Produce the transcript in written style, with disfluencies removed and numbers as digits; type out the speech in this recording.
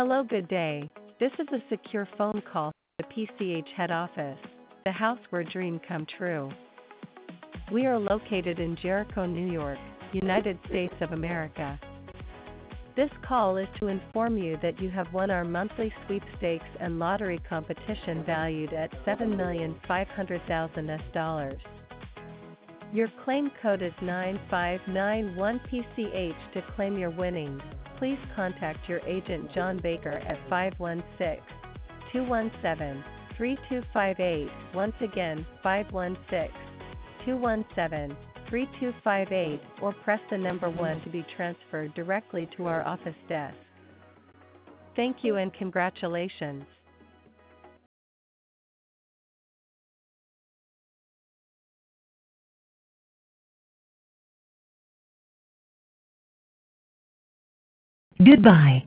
Hello, good day. This is a secure phone call from the PCH head office, the house where dreams come true. We are located in Jericho, New York, United States of America. This call is to inform you that you have won our monthly sweepstakes and lottery competition valued at $7,500,000. Your claim code is 9591PCH. To claim your winnings, please contact your agent John Baker at 516-217-3258. Once again, 516-217-3258, or press the number 1 to be transferred directly to our office desk. Thank you and congratulations. Goodbye.